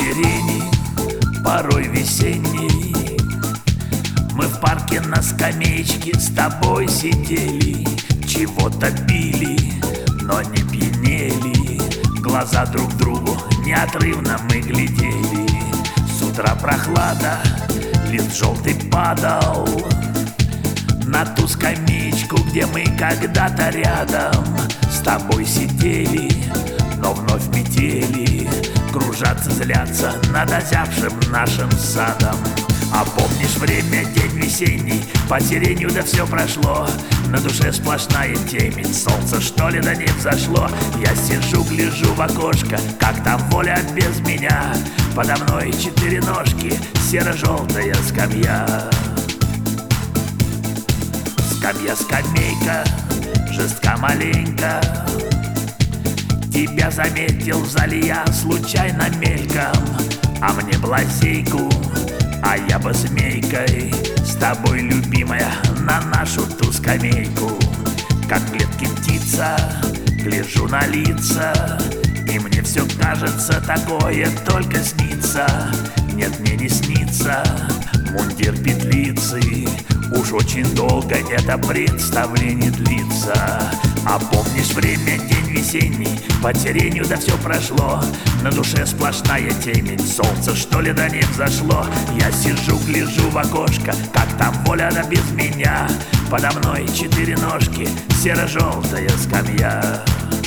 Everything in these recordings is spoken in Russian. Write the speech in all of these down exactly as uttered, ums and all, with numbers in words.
сирени, порой весенней. Мы в парке на скамеечке с тобой сидели, чего-то пили, но не пьянели. Глаза друг другу неотрывно мы глядели. С утра прохлада, лист желтый падал на ту скамеечку, где мы когда-то рядом с тобой сидели, но вновь метели. Кружатся, злятся над озябшим нашим садом. А помнишь время, день весенний, по сиренью да все прошло. На душе сплошная темень, солнце что ли да не взошло. Я сижу, гляжу в окошко, как там воля без меня. Подо мной четыре ножки, серо-желтая скамья. Скамья-скамейка, жестка маленько. Тебя заметил в зале я случайно мельком. А мне блазейку, а я бы змейкой с тобой, любимая, на нашу ту скамейку. Как в клетке птица, гляжу на лица, и мне все кажется, такое только снится. Нет, мне не снится мундир петлицы. Уж очень долго это представление длится. А помнишь время, день весенний, по сиренью да все прошло. На душе сплошная темень, солнце что ли да не взошло. Я сижу, гляжу в окошко, как там воля да без меня. Подо мной четыре ножки, серо-желтая скамья.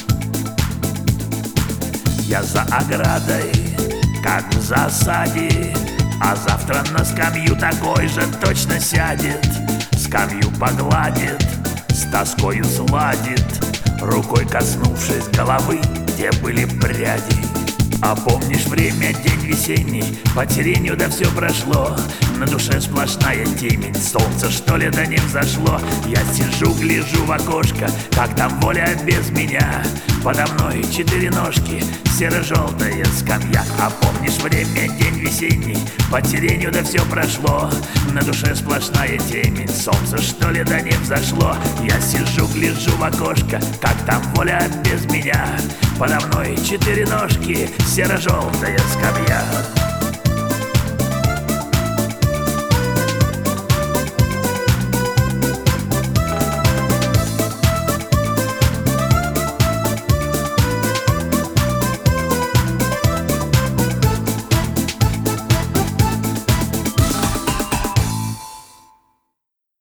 Я за оградой, как в засаде, а завтра на скамью такой же точно сядет. Скамью погладит, с тоскою сладит, рукой коснувшись головы, где были пряди. А помнишь время, день весенний, по сиренью да все прошло. На душе сплошная темень, солнце что ли да не взошло. Я сижу, гляжу в окошко, как там воля без меня. Подо мной четыре ножки, серо-желтая скамья. А помнишь время, день весенний, по сиренью да все прошло. На душе сплошная темень, солнце что ли да не взошло. Я сижу, гляжу в окошко, как там воля без меня. Подо мной четыре ножки, серо-желтая скамья.